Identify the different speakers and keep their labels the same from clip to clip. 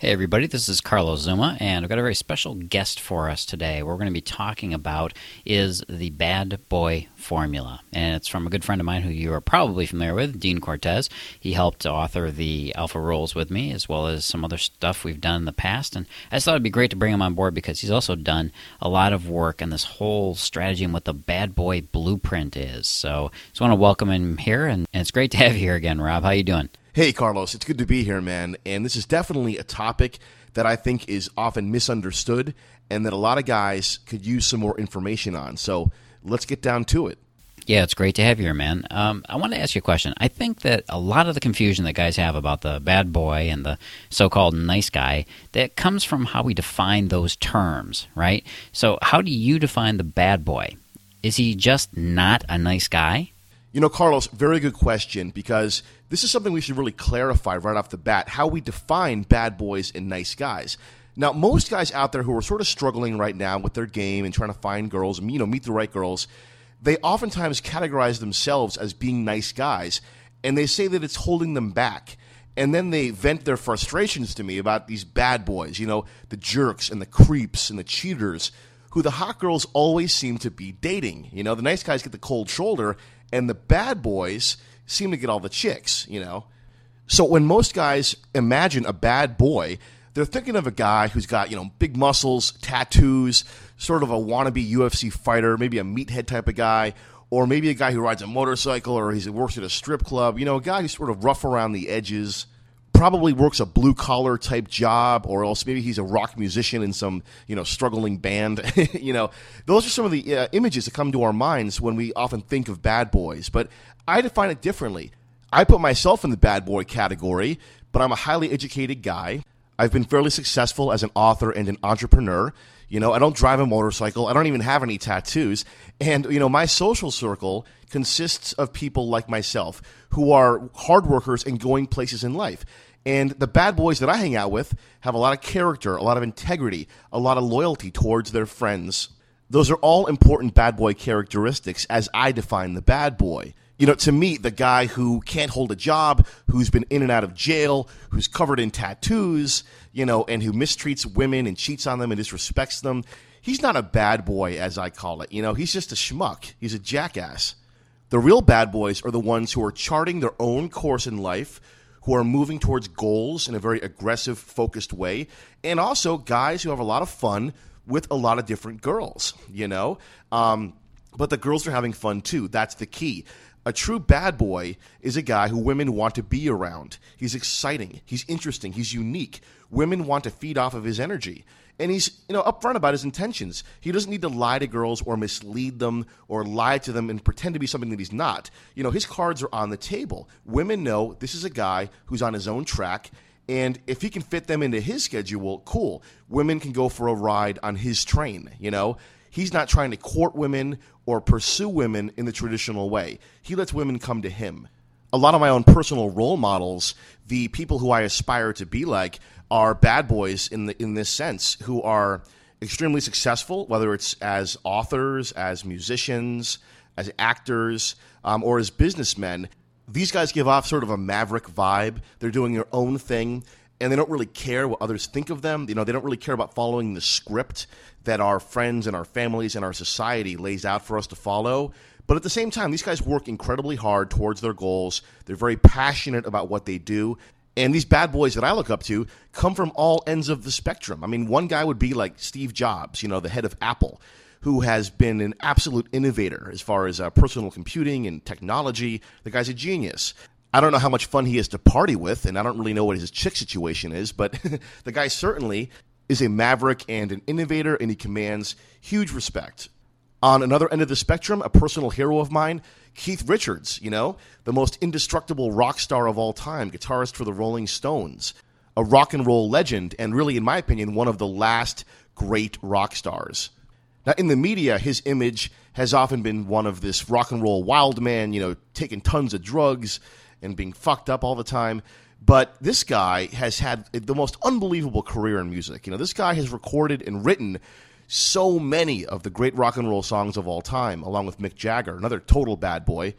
Speaker 1: Hey everybody, this is Carlos Zuma, and I've got a very special guest for us today. What we're going to be talking about is the bad boy formula, and it's from a good friend of mine who you are probably familiar with, Dean Cortez. He helped author the Alpha Rules with me, as well as some other stuff we've done in the past, and I just thought it'd be great to bring him on board because he's also done a lot of work on this whole strategy and what the bad boy blueprint is. So I just want to welcome him here, and it's great to have you here again, Rob. How you doing?
Speaker 2: Hey, Carlos, it's good to be here, man. And this is definitely a topic that I think is often misunderstood and that a lot of guys could use some more information on. So let's get down to it.
Speaker 1: Yeah, it's great to have you here, man. I want to ask you a question. I think that a lot of the confusion that guys have about the bad boy and the so-called nice guy, that comes from how we define those terms, right? So how do you define the bad boy? Is he just not a nice guy?
Speaker 2: You know, Carlos, very good question, because this is something we should really clarify right off the bat, how we define bad boys and nice guys. Now, most guys out there who are sort of struggling right now with their game and trying to find girls, meet the right girls, they oftentimes categorize themselves as being nice guys, and they say that it's holding them back. And then they vent their frustrations to me about these bad boys, the jerks and the creeps and the cheaters, who the hot girls always seem to be dating. The nice guys get the cold shoulder, and the bad boys seem to get all the chicks, So when most guys imagine a bad boy, they're thinking of a guy who's got, big muscles, tattoos, sort of a wannabe UFC fighter, maybe a meathead type of guy, or maybe a guy who rides a motorcycle or he works at a strip club, a guy who's sort of rough around the edges, probably works a blue-collar type job, or else maybe he's a rock musician in some, struggling band. Those are some of the images that come to our minds when we often think of bad boys. But I define it differently. I put myself in the bad boy category, but I'm a highly educated guy. I've been fairly successful as an author and an entrepreneur. I don't drive a motorcycle. I don't even have any tattoos. And, my social circle consists of people like myself who are hard workers and going places in life. And the bad boys that I hang out with have a lot of character, a lot of integrity, a lot of loyalty towards their friends. Those are all important bad boy characteristics as I define the bad boy. To me, the guy who can't hold a job, who's been in and out of jail, who's covered in tattoos, and who mistreats women and cheats on them and disrespects them, he's not a bad boy, as I call it. He's just a schmuck. He's a jackass. The real bad boys are the ones who are charting their own course in life, who are moving towards goals in a very aggressive, focused way, and also guys who have a lot of fun with a lot of different girls, But the girls are having fun too. That's the key. A true bad boy is a guy who women want to be around. He's exciting. He's interesting. He's unique. Women want to feed off of his energy. And he's, upfront about his intentions. He doesn't need to lie to girls or mislead them or lie to them and pretend to be something that he's not. His cards are on the table. Women know this is a guy who's on his own track, and if he can fit them into his schedule, cool. Women can go for a ride on his train, He's not trying to court women or pursue women in the traditional way. He lets women come to him. A lot of my own personal role models, the people who I aspire to be like, are bad boys in this sense, who are extremely successful, whether it's as authors, as musicians, as actors, or as businessmen. These guys give off sort of a maverick vibe. They're doing their own thing, and they don't really care what others think of them. They don't really care about following the script that our friends and our families and our society lays out for us to follow. But at the same time, these guys work incredibly hard towards their goals. They're very passionate about what they do. And these bad boys that I look up to come from all ends of the spectrum. I mean, one guy would be like Steve Jobs, the head of Apple, who has been an absolute innovator as far as personal computing and technology. The guy's a genius. I don't know how much fun he is to party with, and I don't really know what his chick situation is, but the guy certainly is a maverick and an innovator, and he commands huge respect. On another end of the spectrum, a personal hero of mine, Keith Richards, the most indestructible rock star of all time, guitarist for the Rolling Stones, a rock and roll legend, and really, in my opinion, one of the last great rock stars. Now, in the media, his image has often been one of this rock and roll wild man, taking tons of drugs and being fucked up all the time. But this guy has had the most unbelievable career in music. This guy has recorded and written so many of the great rock and roll songs of all time, along with Mick Jagger, another total bad boy.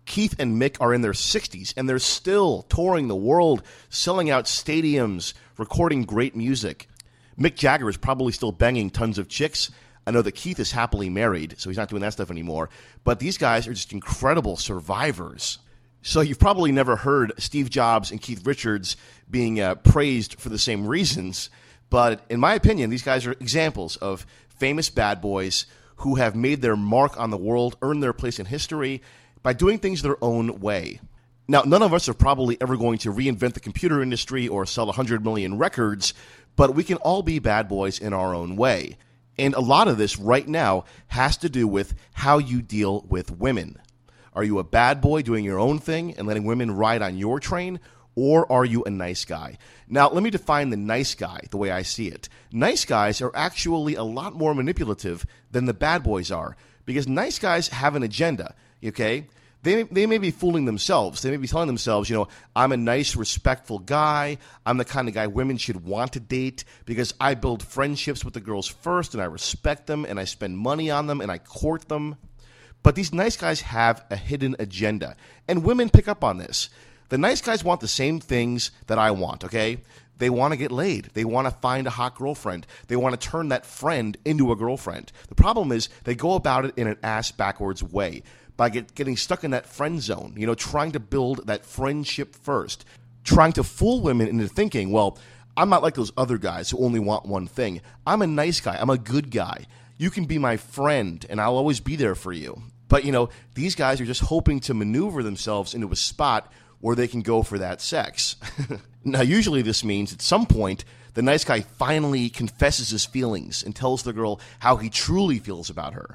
Speaker 2: Keith and Mick are in their 60s, and they're still touring the world, selling out stadiums, recording great music. Mick Jagger is probably still banging tons of chicks. I know that Keith is happily married, so he's not doing that stuff anymore. But these guys are just incredible survivors. So you've probably never heard Steve Jobs and Keith Richards being praised for the same reasons. But in my opinion, these guys are examples of famous bad boys who have made their mark on the world, earned their place in history by doing things their own way. Now, none of us are probably ever going to reinvent the computer industry or sell 100 million records, but we can all be bad boys in our own way. And a lot of this right now has to do with how you deal with women. Are you a bad boy doing your own thing and letting women ride on your train, or are you a nice guy? Now, let me define the nice guy the way I see it. Nice guys are actually a lot more manipulative than the bad boys are, because nice guys have an agenda, okay? They may be fooling themselves. They may be telling themselves, I'm a nice, respectful guy. I'm the kind of guy women should want to date because I build friendships with the girls first, and I respect them, and I spend money on them, and I court them. But these nice guys have a hidden agenda, and women pick up on this. The nice guys want the same things that I want, okay? They want to get laid. They want to find a hot girlfriend. They want to turn that friend into a girlfriend. The problem is they go about it in an ass-backwards way, by getting stuck in that friend zone, trying to build that friendship first, trying to fool women into thinking, well, I'm not like those other guys who only want one thing. I'm a nice guy. I'm a good guy. You can be my friend, and I'll always be there for you. But, these guys are just hoping to maneuver themselves into a spot where they can go for that sex. Now, usually this means at some point, the nice guy finally confesses his feelings and tells the girl how he truly feels about her,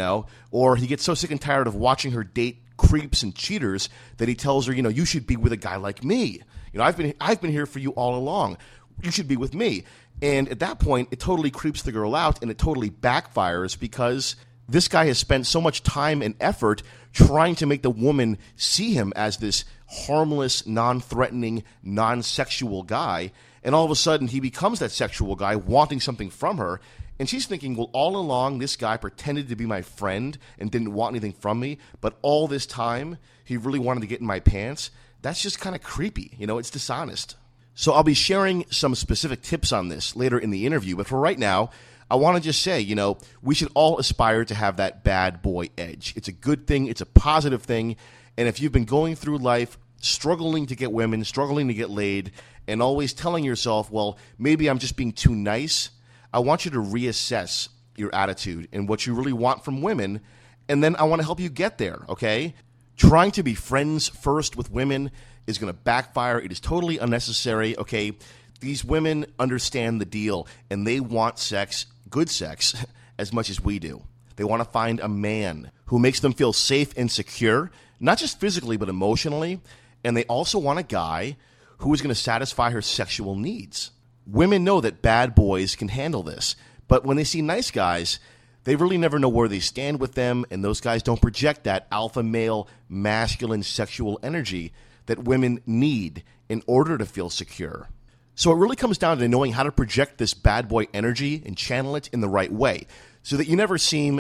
Speaker 2: or he gets so sick and tired of watching her date creeps and cheaters that he tells her, you should be with a guy like me. I've been here for you all along. You should be with me. And at that point, it totally creeps the girl out, and it totally backfires because this guy has spent so much time and effort trying to make the woman see him as this harmless, non-threatening, non-sexual guy. And all of a sudden, he becomes that sexual guy wanting something from her. And she's thinking, well, all along, this guy pretended to be my friend and didn't want anything from me. But all this time, he really wanted to get in my pants. That's just kind of creepy. It's dishonest. So I'll be sharing some specific tips on this later in the interview. But for right now, I want to just say, we should all aspire to have that bad boy edge. It's a good thing. It's a positive thing. And if you've been going through life struggling to get women, struggling to get laid, and always telling yourself, well, maybe I'm just being too nice, I want you to reassess your attitude and what you really want from women, and then I want to help you get there, okay? Trying to be friends first with women is going to backfire. It is totally unnecessary, okay? These women understand the deal, and they want sex, good sex, as much as we do. They want to find a man who makes them feel safe and secure, not just physically but emotionally, and they also want a guy who is going to satisfy her sexual needs. Women know that bad boys can handle this, but when they see nice guys, they really never know where they stand with them, and those guys don't project that alpha male, masculine sexual energy that women need in order to feel secure. So it really comes down to knowing how to project this bad boy energy and channel it in the right way so that you never seem,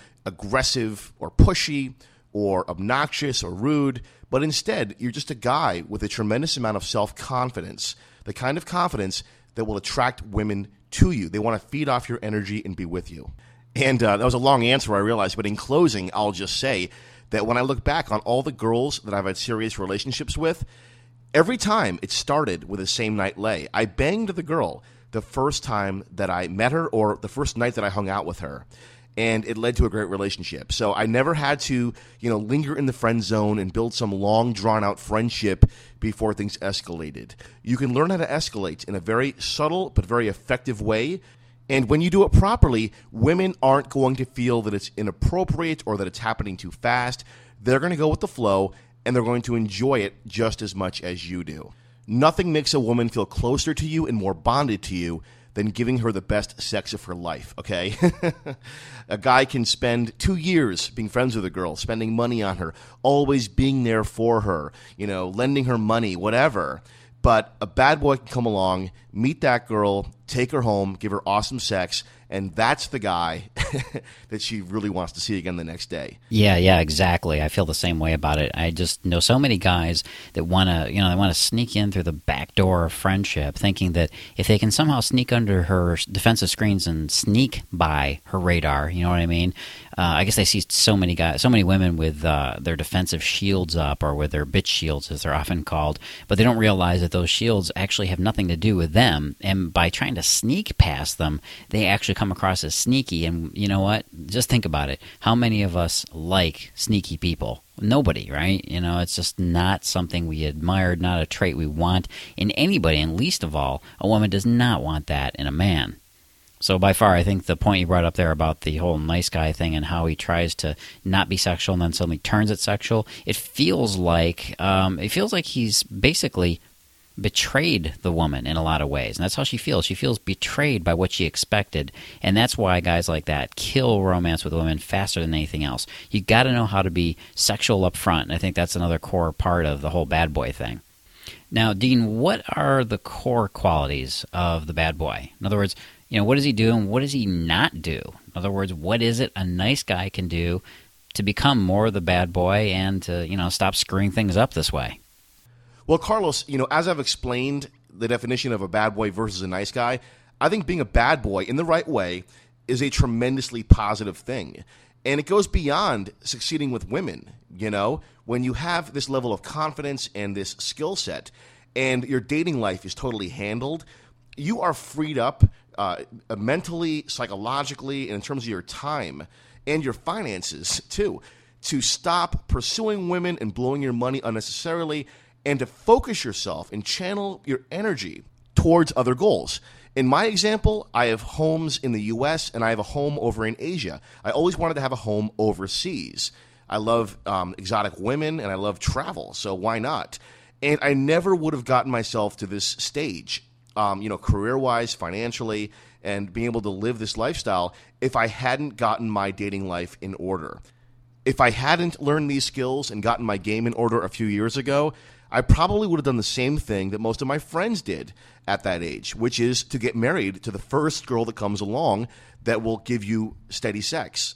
Speaker 2: aggressive or pushy or obnoxious or rude, but instead you're just a guy with a tremendous amount of self-confidence, the kind of confidence that will attract women to you. They want to feed off your energy and be with you. And that was a long answer, I realize, but in closing, I'll just say that when I look back on all the girls that I've had serious relationships with, every time it started with a same night lay. I banged the girl the first time that I met her or the first night that I hung out with her. And it led to a great relationship. So I never had to, linger in the friend zone and build some long, drawn-out friendship before things escalated. You can learn how to escalate in a very subtle but very effective way. And when you do it properly, women aren't going to feel that it's inappropriate or that it's happening too fast. They're going to go with the flow, and they're going to enjoy it just as much as you do. Nothing makes a woman feel closer to you and more bonded to you than giving her the best sex of her life, okay? A guy can spend 2 years being friends with a girl, spending money on her, always being there for her, lending her money, whatever. But a bad boy can come along, meet that girl, take her home, give her awesome sex, and that's the guy that she really wants to see again the next day.
Speaker 1: Yeah, exactly. I feel the same way about it. I just know so many guys that want to, they want to sneak in through the back door of friendship, thinking that if they can somehow sneak under her defensive screens and sneak by her radar, you know what I mean? I guess I see so many women with their defensive shields up, or with their bitch shields, as they're often called, but they don't realize that those shields actually have nothing to do with them. And by trying to sneak past them, they actually come across as sneaky. And you know what? Just think about it. How many of us like sneaky people? Nobody, right? It's just not something we admire, not a trait we want in anybody, and least of all, a woman does not want that in a man. So by far, I think the point you brought up there about the whole nice guy thing and how he tries to not be sexual and then suddenly turns it sexual, it feels like he's basically betrayed the woman in a lot of ways. And that's how she feels. She feels betrayed by what she expected. And that's why guys like that kill romance with women faster than anything else. You got to know how to be sexual up front. And I think that's another core part of the whole bad boy thing. Now, Dean, what are the core qualities of the bad boy? In other words, what does he do and what does he not do? In other words, what is it a nice guy can do to become more the bad boy and to, stop screwing things up this way?
Speaker 2: Well, Carlos, as I've explained the definition of a bad boy versus a nice guy, I think being a bad boy in the right way is a tremendously positive thing. And it goes beyond succeeding with women, When you have this level of confidence and this skill set and your dating life is totally handled, you are freed up mentally, psychologically, and in terms of your time and your finances, too, to stop pursuing women and blowing your money unnecessarily and to focus yourself and channel your energy towards other goals. In my example, I have homes in the U.S. and I have a home over in Asia. I always wanted to have a home overseas. I love exotic women and I love travel, so why not? And I never would have gotten myself to this stage, career-wise, financially, and being able to live this lifestyle if I hadn't gotten my dating life in order. If I hadn't learned these skills and gotten my game in order a few years ago, I probably would have done the same thing that most of my friends did at that age, which is to get married to the first girl that comes along that will give you steady sex.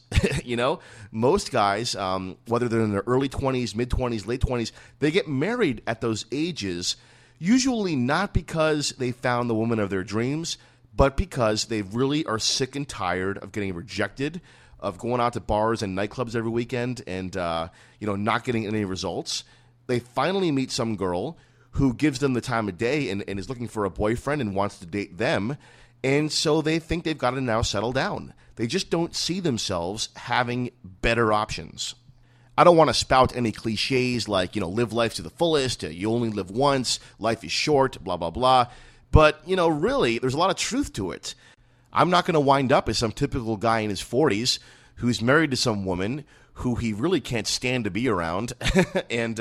Speaker 2: Most guys, whether they're in their early 20s, mid-20s, late 20s, they get married at those ages, usually not because they found the woman of their dreams, but because they really are sick and tired of getting rejected, of going out to bars and nightclubs every weekend and not getting any results. They finally meet some girl who gives them the time of day and is looking for a boyfriend and wants to date them, and so they think they've got to now settle down. They just don't see themselves having better options. I don't want to spout any cliches like, live life to the fullest, you only live once, life is short, blah, blah, blah. But, really, there's a lot of truth to it. I'm not going to wind up as some typical guy in his 40s who's married to some woman who he really can't stand to be around and,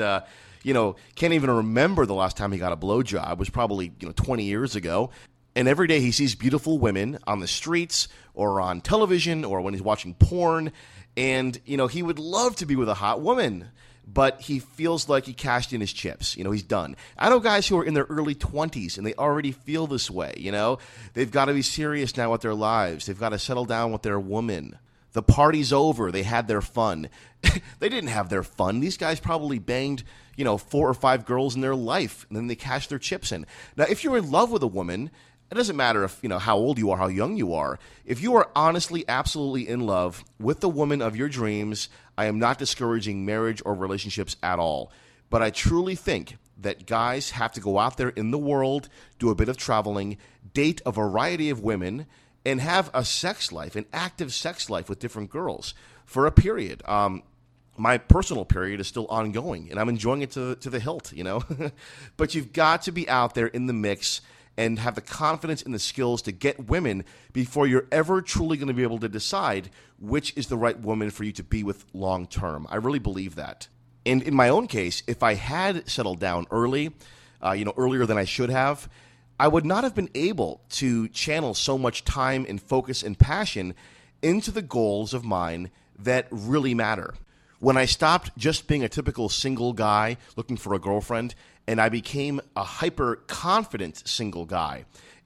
Speaker 2: can't even remember the last time he got a blowjob. It was probably, 20 years ago. And every day he sees beautiful women on the streets or on television or when he's watching porn. And, he would love to be with a hot woman, but he feels like he cashed in his chips. He's done. I know guys who are in their early 20s and they already feel this way, They've got to be serious now with their lives. They've got to settle down with their woman. The party's over. They had their fun. They didn't have their fun. These guys probably banged, 4 or 5 girls in their life, and then they cashed their chips in. Now, if you're in love with a woman, it doesn't matter if, how old you are, how young you are. If you are honestly, absolutely in love with the woman of your dreams, I am not discouraging marriage or relationships at all. But I truly think that guys have to go out there in the world, do a bit of traveling, date a variety of women, and have a sex life, an active sex life with different girls for a period. My personal period is still ongoing, and I'm enjoying it to the hilt, But you've got to be out there in the mix and have the confidence and the skills to get women before you're ever truly going to be able to decide which is the right woman for you to be with long term. I really believe that. And in my own case, if I had settled down early, earlier than I should have, I would not have been able to channel so much time and focus and passion into the goals of mine that really matter. When I stopped just being a typical single guy looking for a girlfriend, and I became a hyper-confident single guy,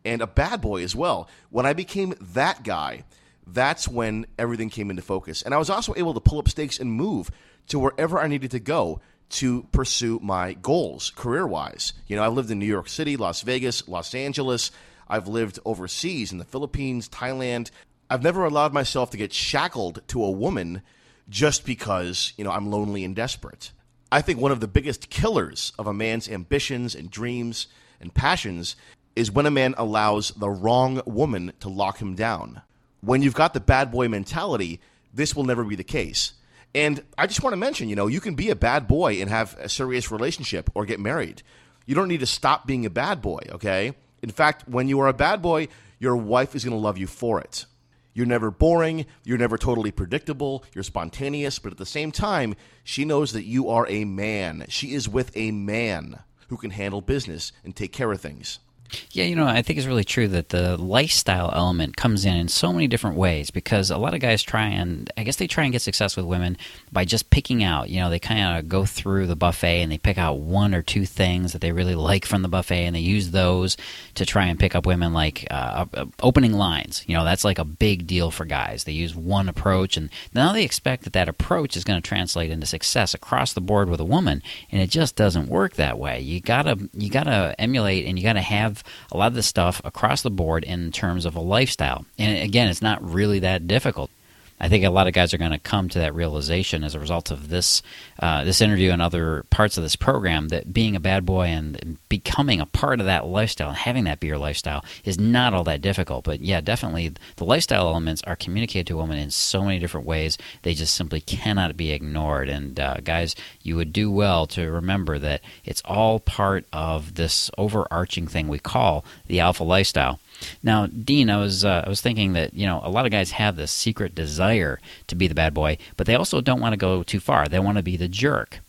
Speaker 2: and a bad boy as well. When I became that guy, that's when everything came into focus. And I was also able to pull up stakes and move to wherever I needed to go to pursue my goals career-wise. I've lived in New York City, Las Vegas, Los Angeles. I've lived overseas in the Philippines, Thailand. I've never allowed myself to get shackled to a woman just because, I'm lonely and desperate. I think one of the biggest killers of a man's ambitions and dreams and passions is when a man allows the wrong woman to lock him down. When you've got the bad boy mentality, this will never be the case. And I just want to mention, you can be a bad boy and have a serious relationship or get married. You don't need to stop being a bad boy, okay? In fact, when you are a bad boy, your wife is going to love you for it. You're never boring, you're never totally predictable, you're spontaneous, but at the same time, she knows that you are a man. She is with a man who can handle business and take care of things.
Speaker 1: Yeah, I think it's really true that the lifestyle element comes in so many different ways, because a lot of guys try and get success with women by just picking out, they kind of go through the buffet and they pick out one or two things that they really like from the buffet, and they use those to try and pick up women, like opening lines. That's like a big deal for guys. They use one approach, and now they expect that approach is going to translate into success across the board with a woman, and it just doesn't work that way. You gotta emulate, and you gotta have a lot of this stuff across the board in terms of a lifestyle. And again, it's not really that difficult. I think a lot of guys are going to come to that realization as a result of this interview and other parts of this program, that being a bad boy and becoming a part of that lifestyle and having that be your lifestyle is not all that difficult. But yeah, definitely the lifestyle elements are communicated to a woman in so many different ways. They just simply cannot be ignored. And guys, you would do well to remember that it's all part of this overarching thing we call the alpha lifestyle. Now, Dean, I was thinking that a lot of guys have this secret desire to be the bad boy, but they also don't want to go too far. They want to be the jerk.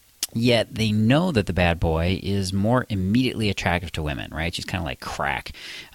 Speaker 1: Yet they know that the bad boy is more immediately attractive to women, right? She's kind of like crack.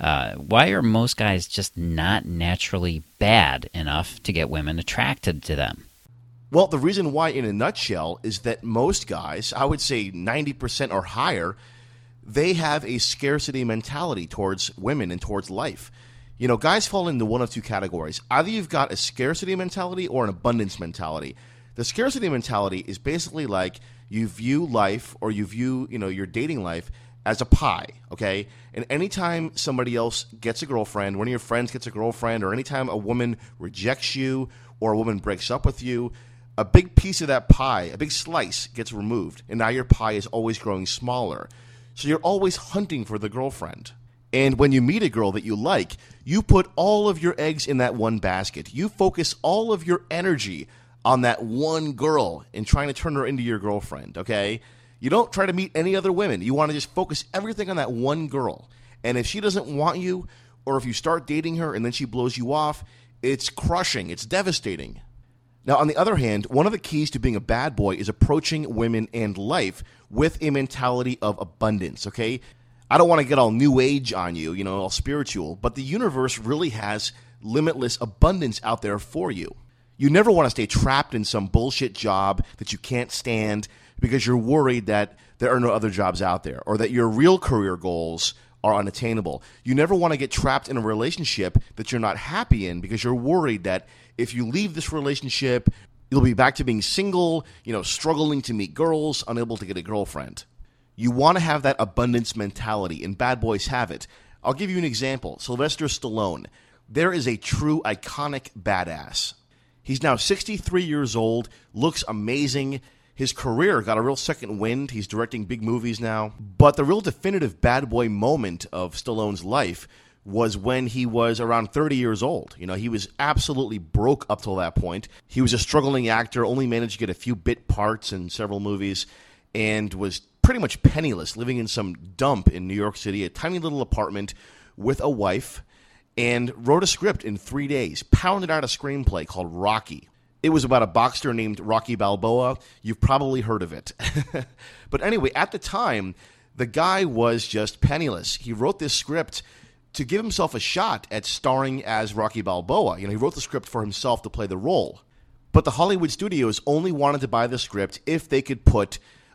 Speaker 1: Why are most guys just not naturally bad enough to get women attracted to them?
Speaker 2: Well, the reason why, in a nutshell, is that most guys, I would say 90% or higher, they have a scarcity mentality towards women and towards life. Guys fall into one of two categories. Either you've got a scarcity mentality or an abundance mentality. The scarcity mentality is basically like you view life, or you view, your dating life as a pie, okay? And anytime somebody else gets a girlfriend, one of your friends gets a girlfriend, or anytime a woman rejects you or a woman breaks up with you, a big piece of that pie, a big slice, gets removed, and now your pie is always growing smaller. So you're always hunting for the girlfriend. And when you meet a girl that you like, you put all of your eggs in that one basket. You focus all of your energy on that one girl and trying to turn her into your girlfriend, okay? You don't try to meet any other women. You want to just focus everything on that one girl. And if she doesn't want you, or if you start dating her and then she blows you off, it's crushing. It's devastating. Now, on the other hand, one of the keys to being a bad boy is approaching women and life with a mentality of abundance, okay? I don't want to get all new age on you, all spiritual, but the universe really has limitless abundance out there for you. You never want to stay trapped in some bullshit job that you can't stand because you're worried that there are no other jobs out there, or that your real career goals are unattainable. You never want to get trapped in a relationship that you're not happy in because you're worried that if you leave this relationship, you'll be back to being single, struggling to meet girls, unable to get a girlfriend. You want to have that abundance mentality, and bad boys have it. I'll give you an example. Sylvester Stallone. There is a true iconic badass. He's now 63 years old, looks amazing. His career got a real second wind. He's directing big movies now. But the real definitive bad boy moment of Stallone's life was when he was around 30 years old. He was absolutely broke up till that point. He was a struggling actor, only managed to get a few bit parts in several movies, and was pretty much penniless, living in some dump in New York City, a tiny little apartment with a wife, and wrote a script in 3 days, pounded out a screenplay called Rocky. It was about a boxer named Rocky Balboa. You've probably heard of it. But anyway, at the time, the guy was just penniless. He wrote this script to give himself a shot at starring as Rocky Balboa. He wrote the script for himself to play the role. But the Hollywood studios only wanted to buy the script if they could put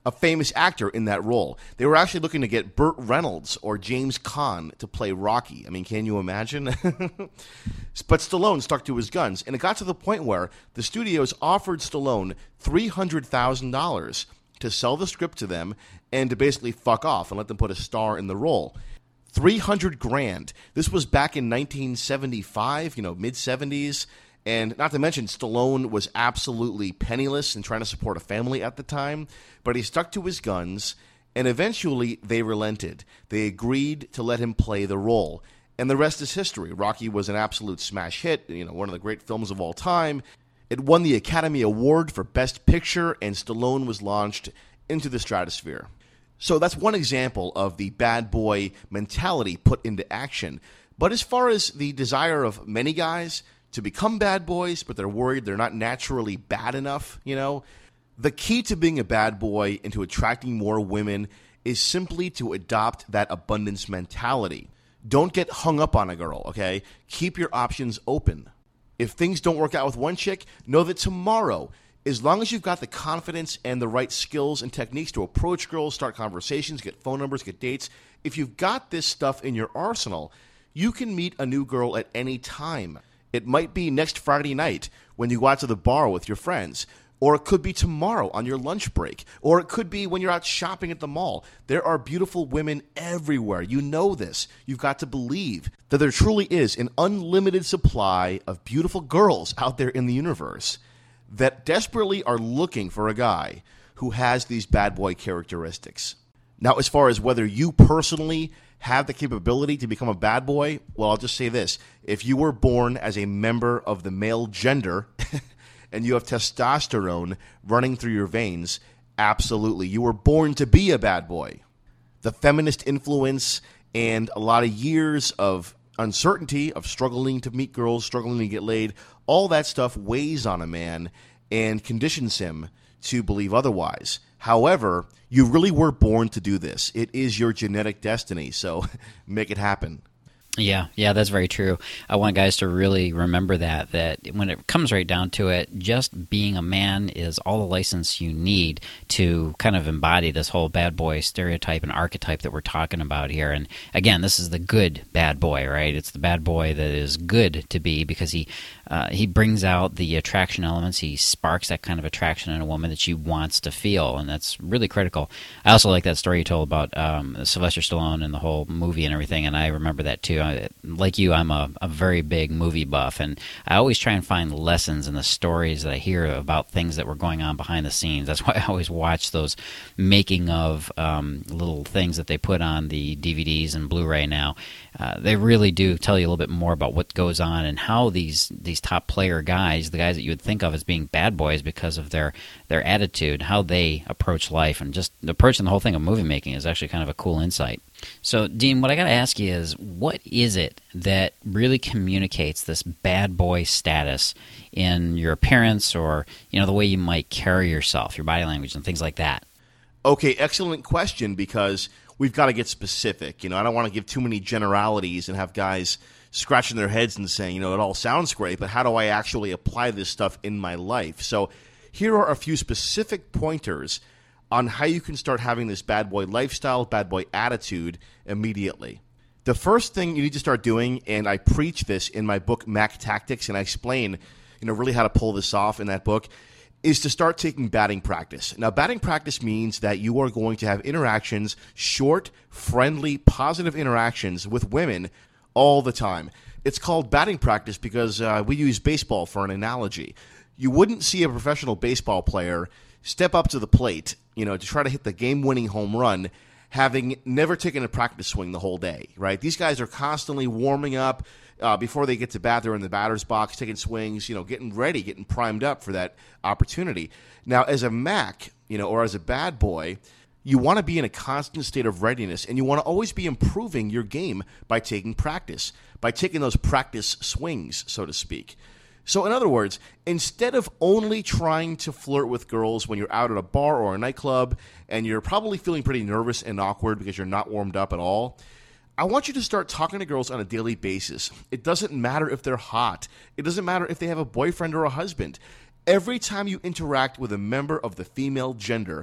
Speaker 2: a famous actor in that role. They were actually looking to get Burt Reynolds or James Caan to play Rocky. I mean, can you imagine? But Stallone stuck to his guns, and it got to the point where the studios offered Stallone $300,000 to sell the script to them and to basically fuck off and let them put a star in the role. $300,000. This was back in 1975, mid-70s. And not to mention, Stallone was absolutely penniless and trying to support a family at the time. But he stuck to his guns, and eventually they relented. They agreed to let him play the role. And the rest is history. Rocky was an absolute smash hit, one of the great films of all time. It won the Academy Award for Best Picture, and Stallone was launched into the stratosphere. So that's one example of the bad boy mentality put into action. But as far as the desire of many guys to become bad boys, but they're worried they're not naturally bad enough, the key to being a bad boy and to attracting more women is simply to adopt that abundance mentality. Don't get hung up on a girl, okay? Keep your options open. If things don't work out with one chick, know that tomorrow, as long as you've got the confidence and the right skills and techniques to approach girls, start conversations, get phone numbers, get dates, if you've got this stuff in your arsenal, you can meet a new girl at any time. It might be next Friday night when you go out to the bar with your friends. Or it could be tomorrow on your lunch break. Or it could be when you're out shopping at the mall. There are beautiful women everywhere. You know this. You've got to believe that there truly is an unlimited supply of beautiful girls out there in the universe that desperately are looking for a guy who has these bad boy characteristics. Now, as far as whether you personally have the capability to become a bad boy, well, I'll just say this. If you were born as a member of the male gender and you have testosterone running through your veins, absolutely. You were born to be a bad boy. The feminist influence and a lot of years of uncertainty, of struggling to meet girls, struggling to get laid, all that stuff weighs on a man and conditions him to believe otherwise. However, you really were born to do this. It is your genetic destiny, so make it happen.
Speaker 1: Yeah, that's very true. I want guys to really remember that when it comes right down to it, just being a man is all the license you need to kind of embody this whole bad boy stereotype and archetype that we're talking about here. And again, this is the good bad boy, right? It's the bad boy that is good to be because he brings out the attraction elements. He sparks that kind of attraction in a woman that she wants to feel, and that's really critical. I also like that story you told about Sylvester Stallone and the whole movie and everything, and I remember that too. Like you, I'm a very big movie buff, and I always try and find lessons in the stories that I hear about things that were going on behind the scenes. That's why I always watch those making of little things that they put on the DVDs and Blu-ray now. They really do tell you a little bit more about what goes on and how these top player guys, the guys that you would think of as being bad boys because of their attitude, how they approach life, and just approaching the whole thing of movie making is actually kind of a cool insight. So, Dean, what I got to ask you is, what is it that really communicates this bad boy status in your appearance or, the way you might carry yourself, your body language, and things like that?
Speaker 2: Okay, excellent question, because we've got to get specific. I don't want to give too many generalities and have guys scratching their heads and saying, it all sounds great, but how do I actually apply this stuff in my life? So here are a few specific pointers on how you can start having this bad boy lifestyle, bad boy attitude immediately. The first thing you need to start doing, and I preach this in my book, Mac Tactics, and I explain, really how to pull this off in that book, is to start taking batting practice. Now, batting practice means that you are going to have interactions, short, friendly, positive interactions with women all the time. It's called batting practice because we use baseball for an analogy. You wouldn't see a professional baseball player step up to the plate, to try to hit the game-winning home run, having never taken a practice swing the whole day, right? These guys are constantly warming up. Before they get to bat, they're in the batter's box, taking swings, getting ready, getting primed up for that opportunity. Now, as a Mac, or as a bad boy, you want to be in a constant state of readiness, and you want to always be improving your game by taking practice, by taking those practice swings, so to speak. So in other words, instead of only trying to flirt with girls when you're out at a bar or a nightclub and you're probably feeling pretty nervous and awkward because you're not warmed up at all, I want you to start talking to girls on a daily basis. It doesn't matter if they're hot. It doesn't matter if they have a boyfriend or a husband. Every time you interact with a member of the female gender,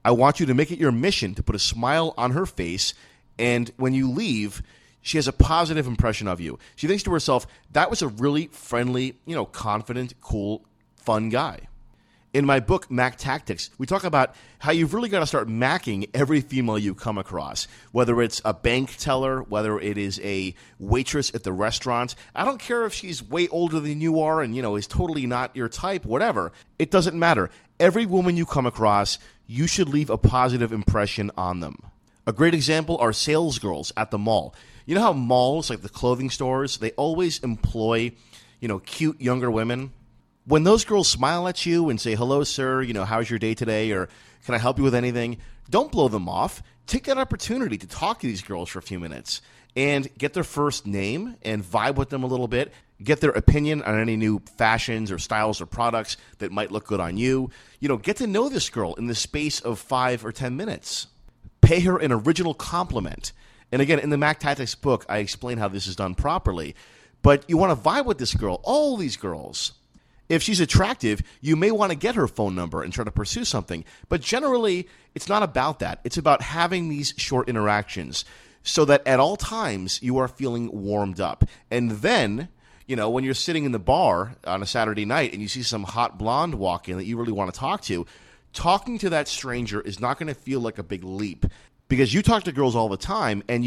Speaker 2: I want you to make it your mission to put a smile on her face, and when you leave, she has a positive impression of you. She thinks to herself, that was a really friendly, confident, cool, fun guy. In my book, Mac Tactics, we talk about how you've really got to start macking every female you come across, whether it's a bank teller, whether it is a waitress at the restaurant. I don't care if she's way older than you are and, is totally not your type, whatever. It doesn't matter. Every woman you come across, you should leave a positive impression on them. A great example are sales girls at the mall. You know how malls, like the clothing stores, they always employ, cute younger women? When those girls smile at you and say, hello, sir, how's your day today? Or can I help you with anything? Don't blow them off. Take that opportunity to talk to these girls for a few minutes and get their first name and vibe with them a little bit. Get their opinion on any new fashions or styles or products that might look good on you. Get to know this girl in the space of 5 or 10 minutes. Pay her an original compliment. And again, in the Mac Tactics book, I explain how this is done properly. But you want to vibe with this girl, all these girls. If she's attractive, you may want to get her phone number and try to pursue something. But generally, it's not about that. It's about having these short interactions so that at all times you are feeling warmed up. And then, when you're sitting in the bar on a Saturday night and you see some hot blonde walk in that you really want to talk to, talking to that stranger is not going to feel like a big leap. Because you talk to girls all the time and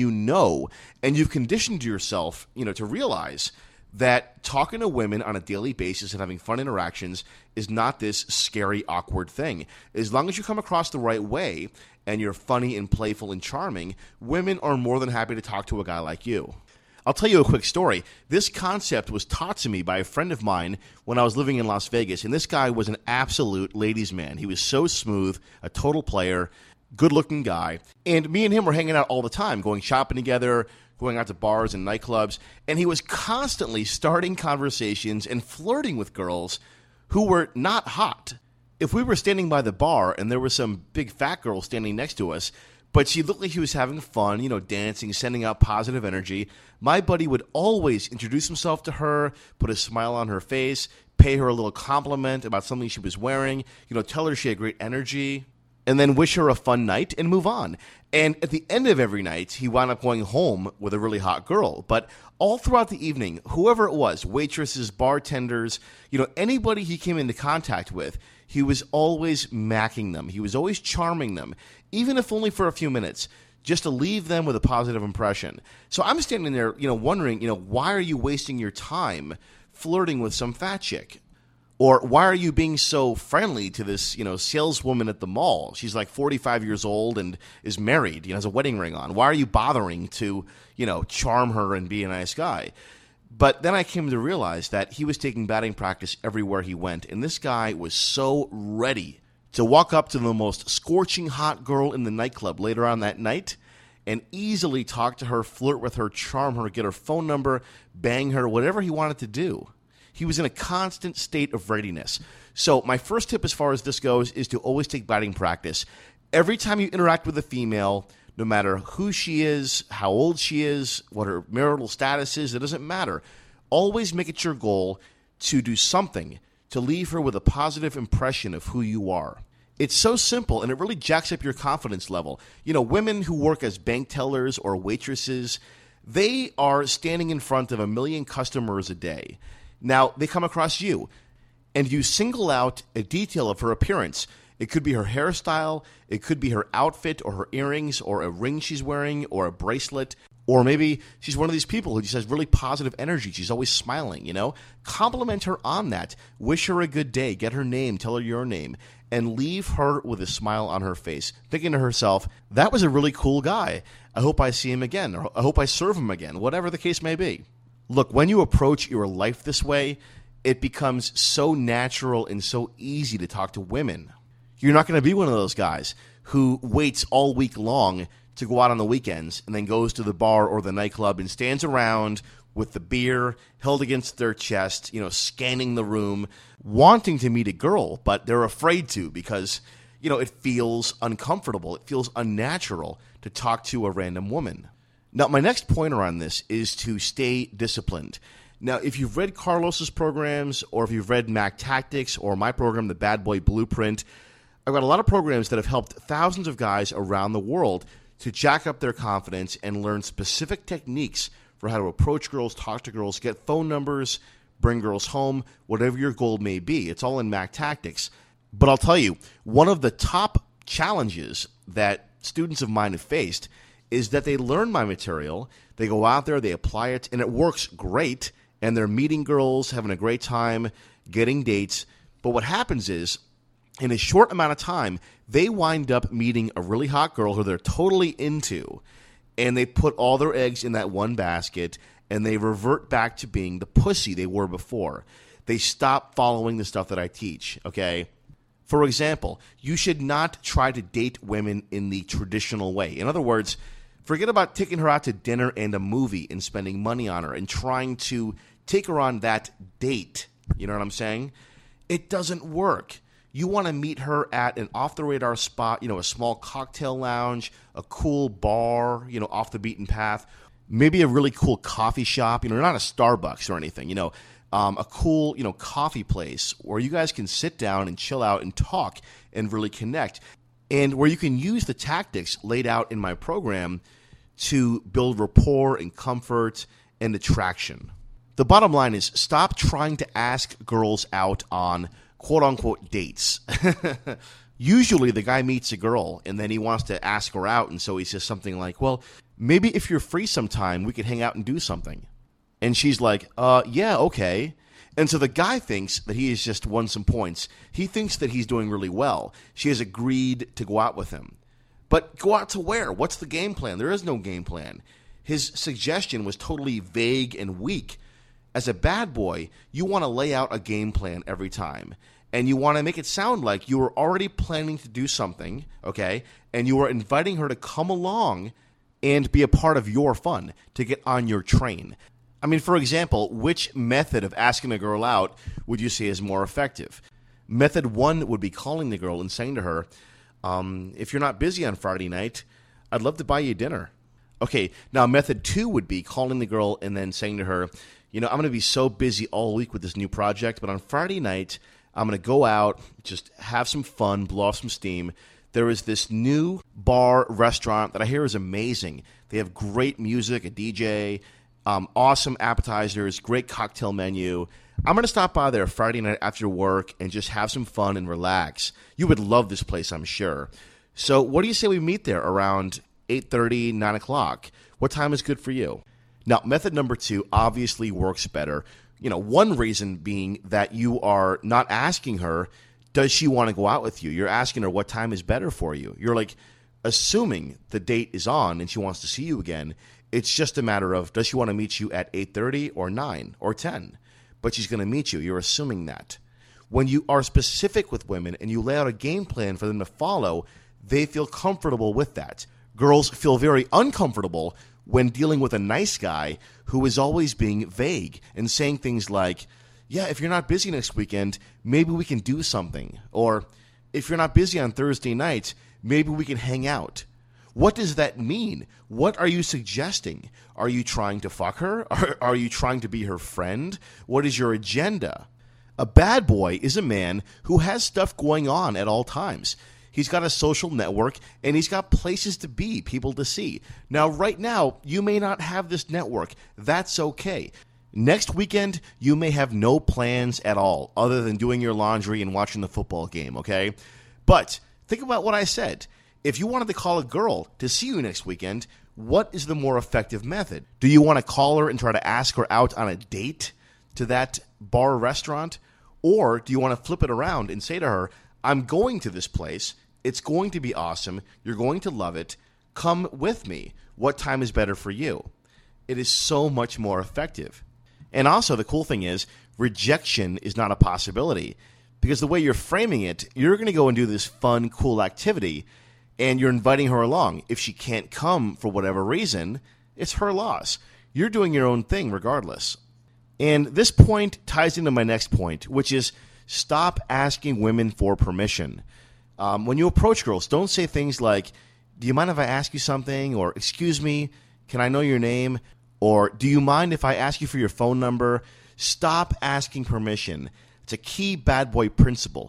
Speaker 2: and you've conditioned yourself, to realize that talking to women on a daily basis and having fun interactions is not this scary, awkward thing. As long as you come across the right way and you're funny and playful and charming, women are more than happy to talk to a guy like you. I'll tell you a quick story. This concept was taught to me by a friend of mine when I was living in Las Vegas, and this guy was an absolute ladies' man. He was so smooth, a total player, good-looking guy, and me and him were hanging out all the time, going shopping together, going out to bars and nightclubs, and he was constantly starting conversations and flirting with girls who were not hot. If we were standing by the bar and there was some big fat girl standing next to us, but she looked like she was having fun, dancing, sending out positive energy, my buddy would always introduce himself to her, put a smile on her face, pay her a little compliment about something she was wearing, tell her she had great energy, and then wish her a fun night and move on. And at the end of every night, he wound up going home with a really hot girl. But all throughout the evening, whoever it was, waitresses, bartenders, anybody he came into contact with, he was always macking them. He was always charming them, even if only for a few minutes, just to leave them with a positive impression. So I'm standing there, wondering, why are you wasting your time flirting with some fat chick? Or why are you being so friendly to this, saleswoman at the mall? She's like 45 years old and is married, has a wedding ring on. Why are you bothering to, charm her and be a nice guy? But then I came to realize that he was taking batting practice everywhere he went. And this guy was so ready to walk up to the most scorching hot girl in the nightclub later on that night and easily talk to her, flirt with her, charm her, get her phone number, bang her, whatever he wanted to do. He was in a constant state of readiness. So my first tip as far as this goes is to always take batting practice. Every time you interact with a female, no matter who she is, how old she is, what her marital status is, it doesn't matter. Always make it your goal to do something to leave her with a positive impression of who you are. It's so simple, and it really jacks up your confidence level. Women who work as bank tellers or waitresses, they are standing in front of 1 million customers a day. Now, they come across you, and you single out a detail of her appearance. It could be her hairstyle, it could be her outfit or her earrings or a ring she's wearing or a bracelet, or maybe she's one of these people who just has really positive energy. She's always smiling, Compliment her on that. Wish her a good day. Get her name. Tell her your name. And leave her with a smile on her face, thinking to herself, that was a really cool guy. I hope I see him again, or I hope I serve him again, whatever the case may be. Look, when you approach your life this way, it becomes so natural and so easy to talk to women. You're not going to be one of those guys who waits all week long to go out on the weekends and then goes to the bar or the nightclub and stands around with the beer held against their chest, scanning the room, wanting to meet a girl, but they're afraid to because, it feels uncomfortable. It feels unnatural to talk to a random woman. Now, my next pointer on this is to stay disciplined. Now, if you've read Carlos's programs or if you've read Mac Tactics or my program, The Bad Boy Blueprint, I've got a lot of programs that have helped thousands of guys around the world to jack up their confidence and learn specific techniques for how to approach girls, talk to girls, get phone numbers, bring girls home, whatever your goal may be. It's all in Mac Tactics. But I'll tell you, one of the top challenges that students of mine have faced is that they learn my material, they go out there, they apply it, and it works great, and they're meeting girls, having a great time, getting dates. But what happens is, in a short amount of time, they wind up meeting a really hot girl who they're totally into, and they put all their eggs in that one basket, and they revert back to being the pussy they were before. They stop following the stuff that I teach, okay? For example, you should not try to date women in the traditional way. In other words, forget about taking her out to dinner and a movie and spending money on her and trying to take her on that date. You know what I'm saying? It doesn't work. You want to meet her at an off-the-radar spot, a small cocktail lounge, a cool bar, off the beaten path, maybe a really cool coffee shop, not a Starbucks or anything, a cool, coffee place where you guys can sit down and chill out and talk and really connect, and where you can use the tactics laid out in my program to build rapport and comfort and attraction. The bottom line is stop trying to ask girls out on quote-unquote dates. Usually the guy meets a girl and then he wants to ask her out, and so he says something like, well, maybe if you're free sometime, we could hang out and do something. And she's like, yeah, okay. And so the guy thinks that he has just won some points. He thinks that he's doing really well. She has agreed to go out with him. But go out to where? What's the game plan? There is no game plan. His suggestion was totally vague and weak. As a bad boy, you want to lay out a game plan every time. And you want to make it sound like you were already planning to do something, okay? And you are inviting her to come along and be a part of your fun, to get on your train. I mean, for example, which method of asking a girl out would you say is more effective? Method one would be calling the girl and saying to her, if you're not busy on Friday night, I'd love to buy you dinner. Okay, now method two would be calling the girl and then saying to her, I'm going to be so busy all week with this new project, but on Friday night, I'm going to go out, just have some fun, blow off some steam. There is this new bar restaurant that I hear is amazing. They have great music, a DJ, awesome appetizers, great cocktail menu. I'm going to stop by there Friday night after work and just have some fun and relax. You would love this place, I'm sure. So what do you say we meet there around 8:30, 9 o'clock? What time is good for you? Now, method number two obviously works better. One reason being that you are not asking her, does she want to go out with you? You're asking her what time is better for you. You're like assuming the date is on and she wants to see you again. It's just a matter of, does she want to meet you at 8:30 or 9 or 10? But she's going to meet you. You're assuming that. When you are specific with women and you lay out a game plan for them to follow, they feel comfortable with that. Girls feel very uncomfortable when dealing with a nice guy who is always being vague and saying things like, yeah, if you're not busy next weekend, maybe we can do something. Or, if you're not busy on Thursday night, maybe we can hang out. What does that mean? What are you suggesting? Are you trying to fuck her? Are you trying to be her friend? What is your agenda? A bad boy is a man who has stuff going on at all times. He's got a social network, and he's got places to be, people to see. Now, right now, you may not have this network. That's okay. Next weekend, you may have no plans at all other than doing your laundry and watching the football game, okay? But think about what I said. If you wanted to call a girl to see you next weekend, what is the more effective method? Do you want to call her and try to ask her out on a date to that bar or restaurant? Or do you want to flip it around and say to her, I'm going to this place. It's going to be awesome. You're going to love it. Come with me. What time is better for you? It is so much more effective. And also, the cool thing is, rejection is not a possibility. Because the way you're framing it, you're going to go and do this fun, cool activity, and you're inviting her along. If she can't come for whatever reason, it's her loss. You're doing your own thing regardless. And this point ties into my next point, which is stop asking women for permission. When you approach girls, don't say things like, do you mind if I ask you something? Or, excuse me, can I know your name? Or, do you mind if I ask you for your phone number? Stop asking permission. It's a key bad boy principle.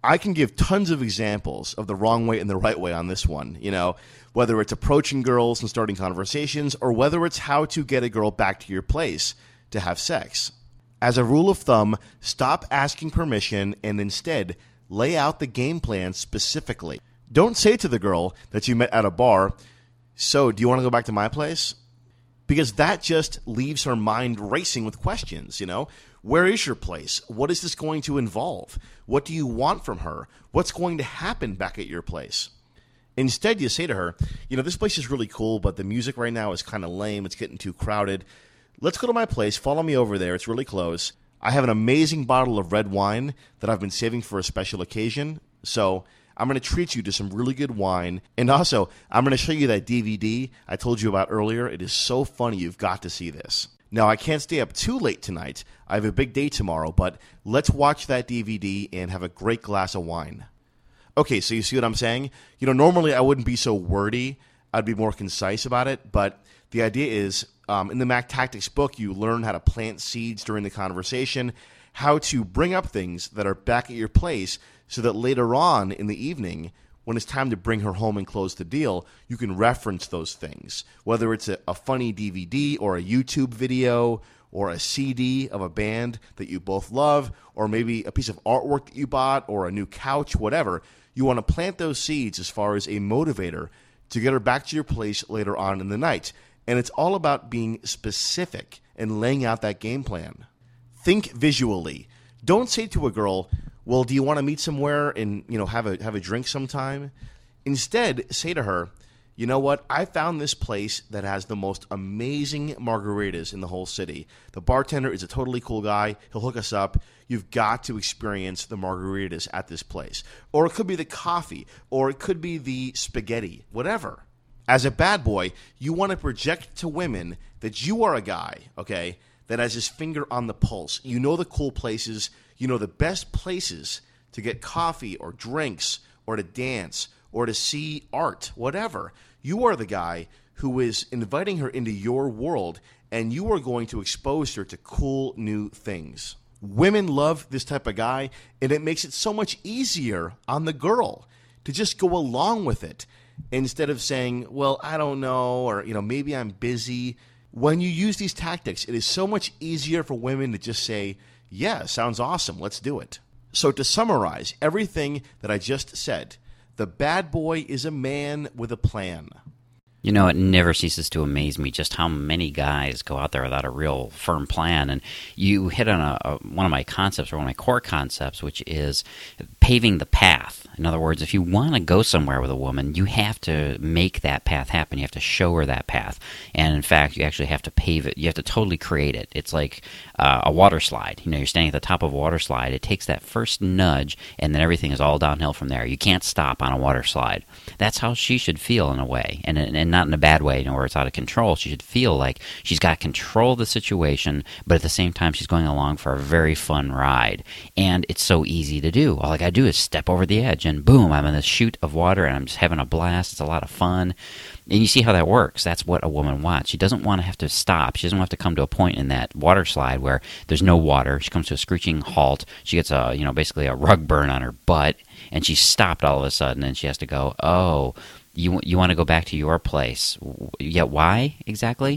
Speaker 2: I can give tons of examples of the wrong way and the right way on this one, whether it's approaching girls and starting conversations or whether it's how to get a girl back to your place to have sex. As a rule of thumb, stop asking permission and instead lay out the game plan specifically. Don't say to the girl that you met at a bar, "So, do you want to go back to my place?" Because that just leaves her mind racing with questions, Where is your place? What is this going to involve? What do you want from her? What's going to happen back at your place? Instead, you say to her, this place is really cool, but the music right now is kind of lame. It's getting too crowded. Let's go to my place. Follow me over there. It's really close. I have an amazing bottle of red wine that I've been saving for a special occasion. So I'm going to treat you to some really good wine. And also, I'm going to show you that DVD I told you about earlier. It is so funny. You've got to see this. Now, I can't stay up too late tonight. I have a big day tomorrow, but let's watch that DVD and have a great glass of wine. Okay, so you see what I'm saying? Normally I wouldn't be so wordy. I'd be more concise about it, but the idea is, in the Mac Tactics book, you learn how to plant seeds during the conversation, how to bring up things that are back at your place so that later on in the evening, when it's time to bring her home and close the deal, you can reference those things, whether it's a funny DVD or a YouTube video or a CD of a band that you both love, or maybe a piece of artwork that you bought or a new couch, whatever. You want to plant those seeds as far as a motivator to get her back to your place later on in the night. And it's all about being specific and laying out that game plan. Think visually. Don't say to a girl, "Well, do you want to meet somewhere and have a drink sometime?" Instead, say to her, "You know what? I found this place that has the most amazing margaritas in the whole city. The bartender is a totally cool guy. He'll hook us up. You've got to experience the margaritas at this place." Or it could be the coffee, or it could be the spaghetti, whatever. As a bad boy, you want to project to women that you are a guy, okay, that has his finger on the pulse. You know the cool places, the best places to get coffee or drinks or to dance or to see art, whatever. You are the guy who is inviting her into your world, and you are going to expose her to cool new things. Women love this type of guy, and it makes it so much easier on the girl to just go along with it instead of saying, "Well, I don't know," or, "Maybe I'm busy." When you use these tactics, it is so much easier for women to just say, "Yeah, sounds awesome, let's do it." So to summarize everything that I just said, the bad boy is a man with a plan.
Speaker 1: It never ceases to amaze me just how many guys go out there without a real firm plan. And you hit on one of my concepts, or one of my core concepts, which is paving the path. In other words, if you want to go somewhere with a woman, you have to make that path happen. You have to show her that path. And in fact, you actually have to pave it. You have to totally create it. It's like a water slide. You're standing at the top of a water slide. It takes that first nudge, and then everything is all downhill from there. You can't stop on a water slide. That's how she should feel in a way. And not in a bad way, where it's out of control. She should feel like she's got control of the situation, but at the same time, she's going along for a very fun ride. And it's so easy to do. All I got to do is step over the edge, and boom, I'm in this chute of water, and I'm just having a blast. It's a lot of fun. And you see how that works. That's what a woman wants. She doesn't want to have to stop. She doesn't have to come to a point in that water slide where there's no water. She comes to a screeching halt. She gets basically a rug burn on her butt, and she's stopped all of a sudden, and she has to go, "Oh, you want to go back to your place." Yeah, why exactly?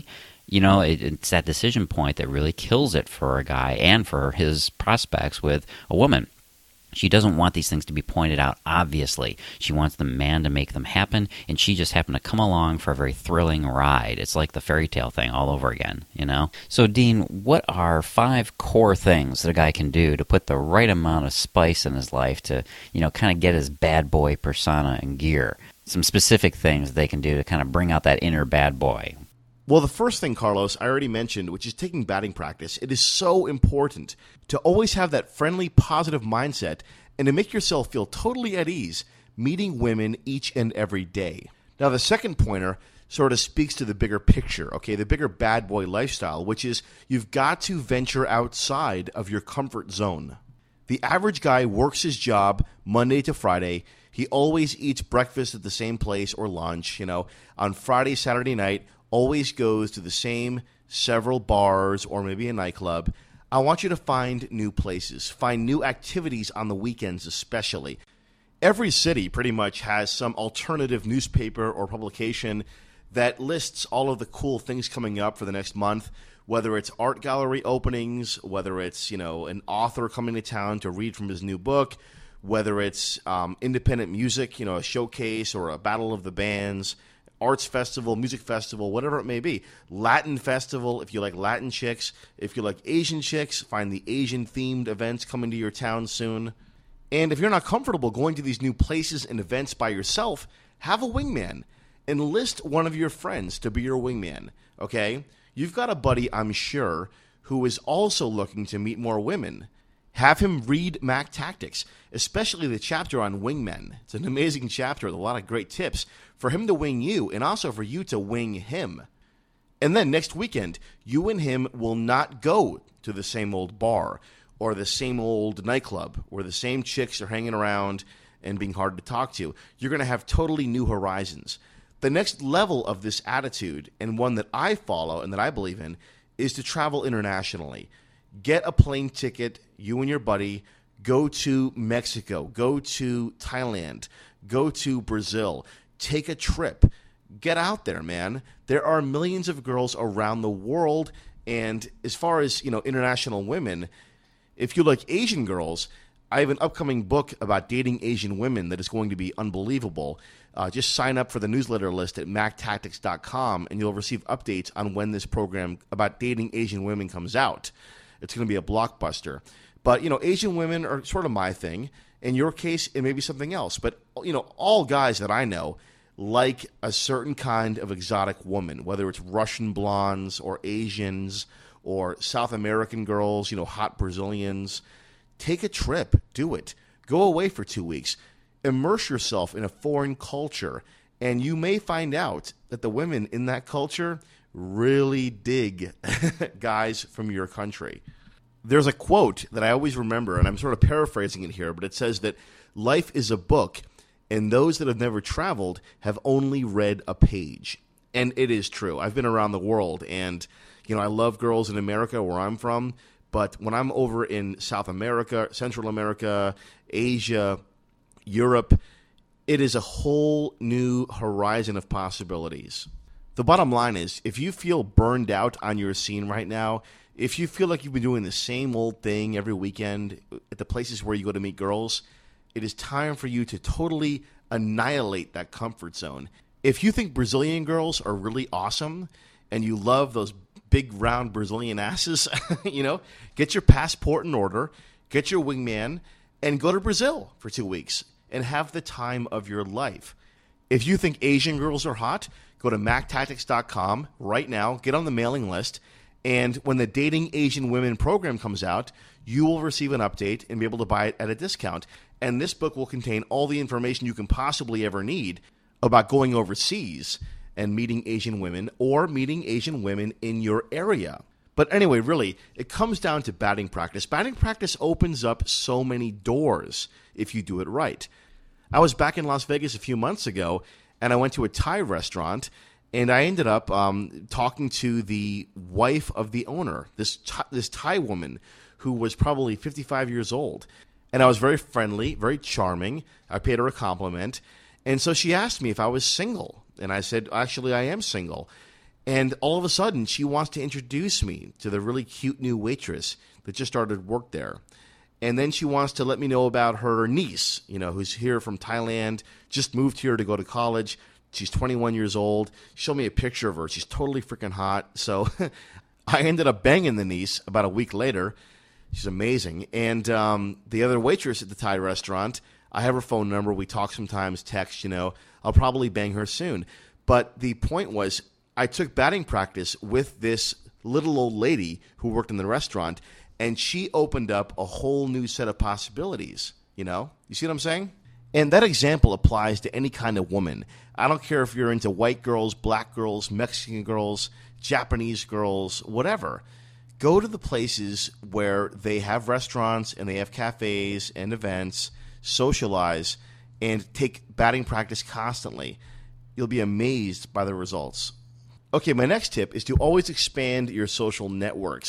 Speaker 1: It's that decision point that really kills it for a guy and for his prospects with a woman. She doesn't want these things to be pointed out, obviously. She wants the man to make them happen, and she just happened to come along for a very thrilling ride. It's like the fairy tale thing all over again, So, Dean, what are 5 core things that a guy can do to put the right amount of spice in his life to, kind of get his bad boy persona in gear? Some specific things they can do to kind of bring out that inner bad boy.
Speaker 2: Well, the first thing, Carlos, I already mentioned, which is taking batting practice. It is so important to always have that friendly, positive mindset and to make yourself feel totally at ease meeting women each and every day. Now, the second pointer sort of speaks to the bigger picture, okay, the bigger bad boy lifestyle, which is you've got to venture outside of your comfort zone. The average guy works his job Monday to Friday. He always eats breakfast at the same place or lunch, on Friday, Saturday night, always goes to the same several bars or maybe a nightclub. I want you to find new places, find new activities on the weekends especially. Every city pretty much has some alternative newspaper or publication that lists all of the cool things coming up for the next month, whether it's art gallery openings, whether it's, an author coming to town to read from his new book, whether it's independent music, a showcase or a battle of the bands, arts festival, music festival, whatever it may be. Latin festival, if you like Latin chicks. If you like Asian chicks, find the Asian-themed events coming to your town soon. And if you're not comfortable going to these new places and events by yourself, have a wingman. Enlist one of your friends to be your wingman, okay? You've got a buddy, I'm sure, who is also looking to meet more women. Have him read Mac Tactics, especially the chapter on wingmen. It's an amazing chapter with a lot of great tips for him to wing you and also for you to wing him. And then next weekend, you and him will not go to the same old bar or the same old nightclub where the same chicks are hanging around and being hard to talk to. You're going to have totally new horizons. The next level of this attitude, and one that I follow and that I believe in, is to travel internationally. Get a plane ticket, you and your buddy, go to Mexico, go to Thailand, go to Brazil, take a trip. Get out there, man. There are millions of girls around the world, and as far as, international women, if you like Asian girls, I have an upcoming book about dating Asian women that is going to be unbelievable. Just sign up for the newsletter list at mactactics.com, and you'll receive updates on when this program about dating Asian women comes out. It's going to be a blockbuster. But, Asian women are sort of my thing. In your case, it may be something else. But, all guys that I know like a certain kind of exotic woman, whether it's Russian blondes or Asians or South American girls, hot Brazilians. Take a trip. Do it. Go away for 2 weeks. Immerse yourself in a foreign culture, and you may find out that the women in that culture really dig guys from your country. There's a quote that I always remember, and I'm sort of paraphrasing it here, but it says that life is a book, and those that have never traveled have only read a page. And it is true. I've been around the world, and I love girls in America where I'm from, but when I'm over in South America, Central America, Asia, Europe, it is a whole new horizon of possibilities. The bottom line is, if you feel burned out on your scene right now, if you feel like you've been doing the same old thing every weekend at the places where you go to meet girls, it is time for you to totally annihilate that comfort zone. If you think Brazilian girls are really awesome and you love those big round Brazilian asses, get your passport in order, get your wingman, and go to Brazil for 2 weeks and have the time of your life. If you think Asian girls are hot, go to mactactics.com right now, get on the mailing list, and when the Dating Asian Women program comes out, you will receive an update and be able to buy it at a discount. And this book will contain all the information you can possibly ever need about going overseas and meeting Asian women or meeting Asian women in your area. But anyway, really, it comes down to batting practice. Batting practice opens up so many doors if you do it right. I was back in Las Vegas a few months ago, and I went to a Thai restaurant, and I ended up talking to the wife of the owner, this Thai woman who was probably 55 years old. And I was very friendly, very charming. I paid her a compliment. And so she asked me if I was single. And I said, actually, I am single. And all of a sudden, she wants to introduce me to the really cute new waitress that just started work there. And then she wants to let me know about her niece, who's here from Thailand, just moved here to go to college. She's 21 years old. She showed me a picture of her. She's totally freaking hot. So I ended up banging the niece about a week later. She's amazing. And the other waitress at the Thai restaurant, I have her phone number. We talk sometimes, text, I'll probably bang her soon. But the point was, I took batting practice with this little old lady who worked in the restaurant, and she opened up a whole new set of possibilities, You see what I'm saying? And that example applies to any kind of woman. I don't care if you're into white girls, black girls, Mexican girls, Japanese girls, whatever. Go to the places where they have restaurants and they have cafes and events, socialize, and take batting practice constantly. You'll be amazed by the results. Okay, my next tip is to always expand your social networks.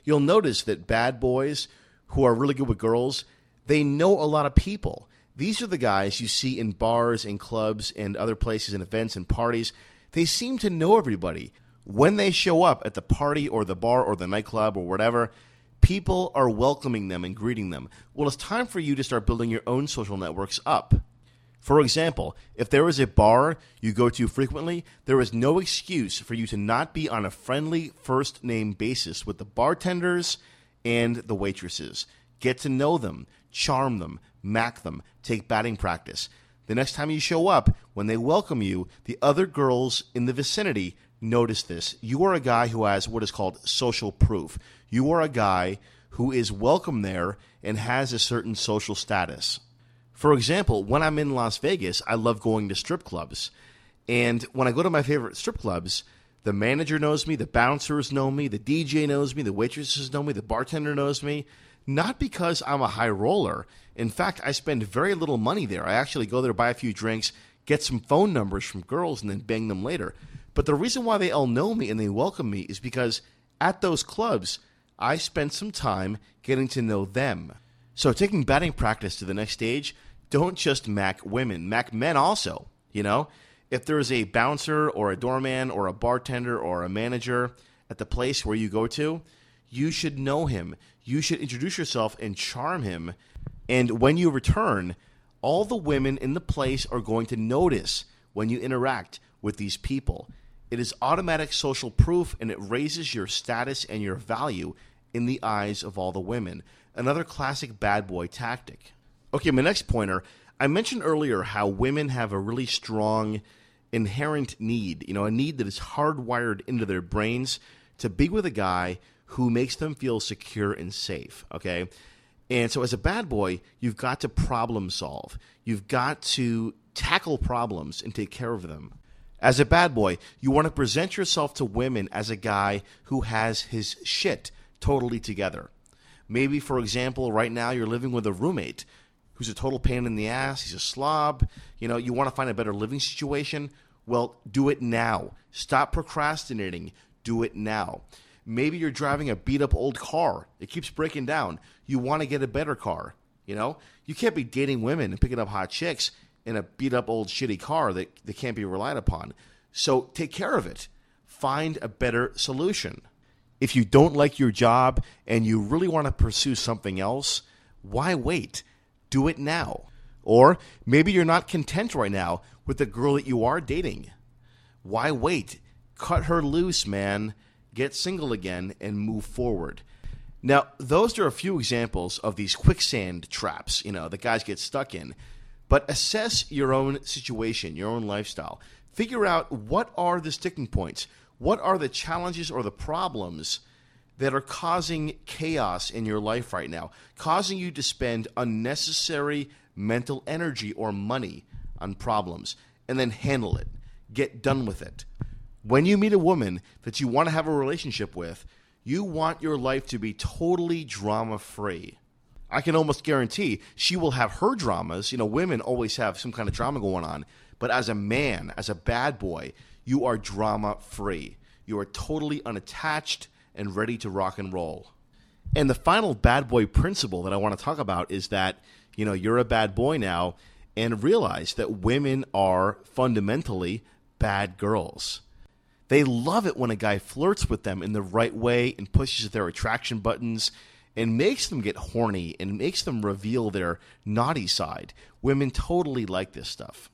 Speaker 2: you'll notice that bad boys who are really good with girls, they know a lot of people. These are the guys you see in bars and clubs and other places and events and parties. They seem to know everybody. When they show up at the party or the bar or the nightclub or whatever, people are welcoming them and greeting them. Well, it's time for you to start building your own social networks up. For example, if there is a bar you go to frequently, there is no excuse for you to not be on a friendly first-name basis with the bartenders and the waitresses. Get to know them, charm them, mack them, take batting practice. The next time you show up, when they welcome you, the other girls in the vicinity notice this. You are a guy who has what is called social proof. You are a guy who is welcome there and has a certain social status. For example, when I'm in Las Vegas, I love going to strip clubs. And when I go to my favorite strip clubs, the manager knows me, the bouncers know me, the DJ knows me, the waitresses know me, the bartender knows me. Not because I'm a high roller. In fact, I spend very little money there. I actually go there, buy a few drinks, get some phone numbers from girls, and then bang them later. But the reason why they all know me and they welcome me is because at those clubs, I spent some time getting to know them. So taking batting practice to the next stage, don't just mack women, mack men also, you know? If there is a bouncer or a doorman or a bartender or a manager at the place where you go to, you should know him. You should introduce yourself and charm him. And when you return, all the women in the place are going to notice when you interact with these people. It is automatic social proof, and it raises your status and your value in the eyes of all the women. Another classic bad boy tactic. Okay, my next pointer, I mentioned earlier how women have a really strong inherent need, a need that is hardwired into their brains to be with a guy who makes them feel secure and safe, okay? And so as a bad boy, you've got to problem solve. You've got to tackle problems and take care of them. As a bad boy, you want to present yourself to women as a guy who has his shit totally together. Maybe, for example, right now you're living with a roommate who's a total pain in the ass. He's a slob. You want to find a better living situation. Well, do it now. Stop procrastinating. Do it now. Maybe you're driving a beat-up old car. It keeps breaking down. You want to get a better car. You can't be dating women and picking up hot chicks in a beat-up old shitty car that can't be relied upon. So take care of it. Find a better solution. If you don't like your job and you really want to pursue something else, why wait? Do it now. Or maybe you're not content right now with the girl that you are dating. Why wait? Cut her loose, man. Get single again and move forward. Now, those are a few examples of these quicksand traps, that guys get stuck in. But assess your own situation, your own lifestyle. Figure out what are the sticking points. What are the challenges or the problems that are causing chaos in your life right now, causing you to spend unnecessary mental energy or money on problems, and then handle it. Get done with it. When you meet a woman that you want to have a relationship with, you want your life to be totally drama-free. I can almost guarantee she will have her dramas. Women always have some kind of drama going on. But as a man, as a bad boy, you are drama-free. You are totally unattached and ready to rock and roll. And the final bad boy principle that I want to talk about is that, you're a bad boy now, and realize that women are fundamentally bad girls. They love it when a guy flirts with them in the right way and pushes their attraction buttons and makes them get horny and makes them reveal their naughty side. Women totally like this stuff.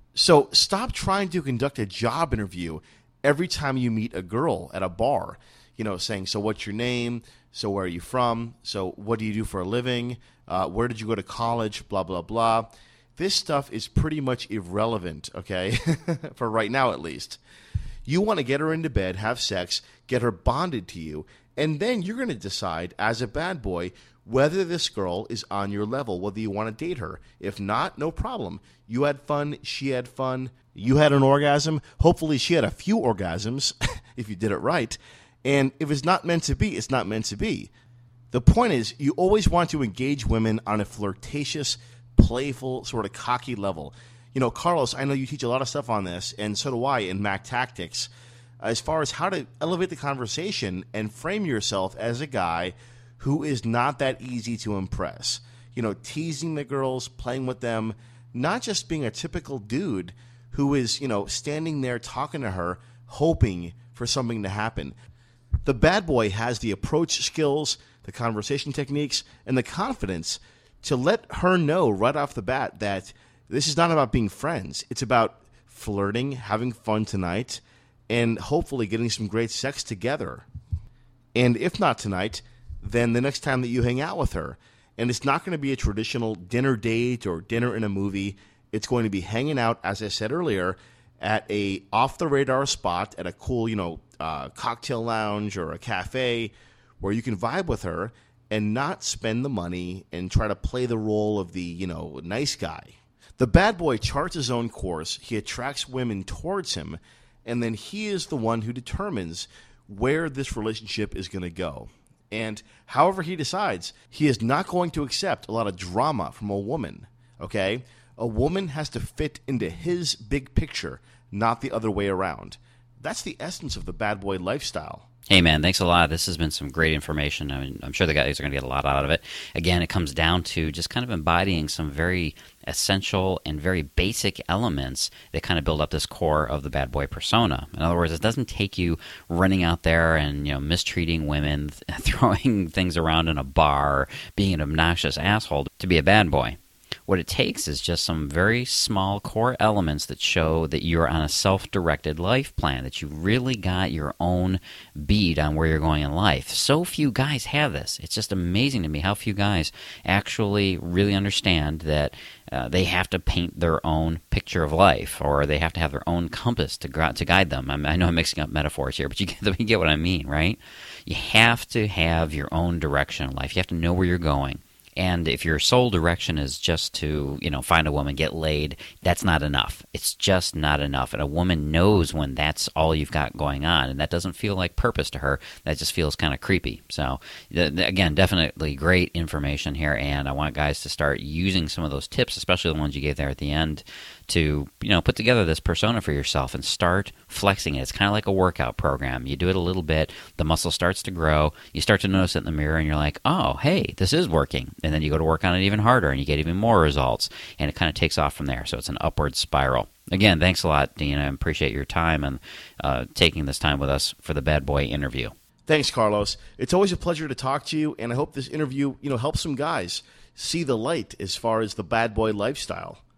Speaker 2: So stop trying to conduct a job interview every time you meet a girl at a bar, saying, so what's your name? So where are you from? So what do you do for a living? Where did you go to college? Blah, blah, blah. This stuff is pretty much irrelevant, okay? For right now, at least. You want to get her into bed, have sex, get her bonded to you, and then you're going to decide, as a bad boy, whether this girl is on your level, whether you want to date her. If not, no problem. You had fun, she had fun, you had an orgasm. Hopefully she had a few orgasms, if you did it right. And if it's not meant to be, it's not meant to be. The point is, you always want to engage women on a flirtatious, playful, sort of cocky level. Carlos, I know you teach a lot of stuff on this, and so do I in Mac Tactics. as far as how to elevate the conversation and frame yourself as a guy who is not that easy to impress. You know, teasing the girls, playing with them, not just being a typical dude who is, you know, standing there talking to her, hoping for something to happen. The bad boy has the approach skills, the conversation techniques, and the confidence to let her know right off the bat that this is not about being friends. It's about flirting, having fun tonight, and hopefully getting some great sex together. And if not tonight, then the next time that you hang out with her. And it's not going to be a traditional dinner date or dinner in a movie. It's going to be hanging out, as I said earlier, at a off-the-radar spot, at a cool, cocktail lounge or a cafe where you can vibe with her and not spend the money and try to play the role of the, nice guy. The bad boy charts his own course. He attracts women towards him, and then he is the one who determines where this relationship is going to go. And however he decides, he is not going to accept a lot of drama from a woman, okay? A woman has to fit into his big picture, not the other way around. That's the essence of the bad boy lifestyle.
Speaker 1: Hey, man, thanks a lot. This has been some great information. I mean, I'm sure the guys are going to get a lot out of it. Again, it comes down to just kind of embodying some very essential and very basic elements that kind of build up this core of the bad boy persona. In other words, it doesn't take you running out there and mistreating women, throwing things around in a bar, being an obnoxious asshole to be a bad boy. What it takes is just some very small core elements that show that you're on a self-directed life plan, that you really got your own beat on where you're going in life. So few guys have this. It's just amazing to me how few guys actually really understand that they have to paint their own picture of life, or they have to have their own compass to guide them. I know I'm mixing up metaphors here, but you get what I mean, right? You have to have your own direction in life. You have to know where you're going. And if your sole direction is just to, find a woman, get laid, that's not enough. It's just not enough. And a woman knows when that's all you've got going on, and that doesn't feel like purpose to her. That just feels kind of creepy. So, again, definitely great information here, and I want guys to start using some of those tips, especially the ones you gave there at the end, to put together this persona for yourself and start flexing it. It's kind of like a workout program. You do it a little bit, the muscle starts to grow, you start to notice it in the mirror, and you're like, oh, hey, this is working. And then you go to work on it even harder, and you get even more results, and it kind of takes off from there. So it's an upward spiral. Again, thanks a lot, Dean. I appreciate your time and taking this time with us for the Bad Boy interview.
Speaker 2: Thanks, Carlos. It's always a pleasure to talk to you, and I hope this interview helps some guys see the light as far as the bad boy lifestyle.